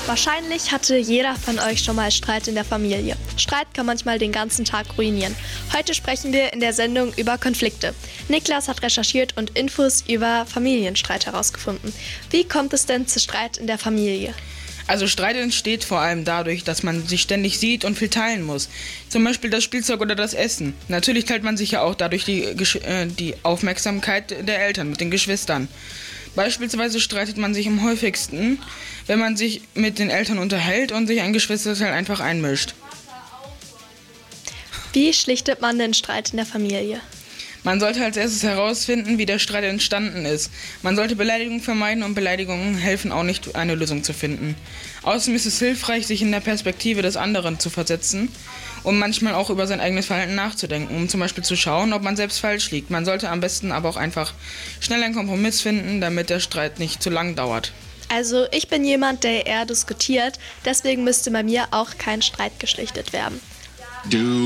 Wahrscheinlich hatte jeder von euch schon mal Streit in der Familie. Streit kann manchmal den ganzen Tag ruinieren. Heute sprechen wir in der Sendung über Konflikte. Niklas hat recherchiert und Infos über Familienstreit herausgefunden. Wie kommt es denn zu Streit in der Familie? Also Streit entsteht vor allem dadurch, dass man sich ständig sieht und viel teilen muss. Zum Beispiel das Spielzeug oder das Essen. Natürlich teilt man sich ja auch dadurch die Aufmerksamkeit der Eltern mit den Geschwistern. Beispielsweise streitet man sich am häufigsten, wenn man sich mit den Eltern unterhält und sich ein Geschwisterteil einfach einmischt. Wie schlichtet man den Streit in der Familie? Man sollte als erstes herausfinden, wie der Streit entstanden ist. Man sollte Beleidigungen vermeiden und Beleidigungen helfen auch nicht, eine Lösung zu finden. Außerdem ist es hilfreich, sich in der Perspektive des anderen zu versetzen und manchmal auch über sein eigenes Verhalten nachzudenken, um zum Beispiel zu schauen, ob man selbst falsch liegt. Man sollte am besten aber auch einfach schnell einen Kompromiss finden, damit der Streit nicht zu lang dauert. Also ich bin jemand, der eher diskutiert, deswegen müsste bei mir auch kein Streit geschlichtet werden.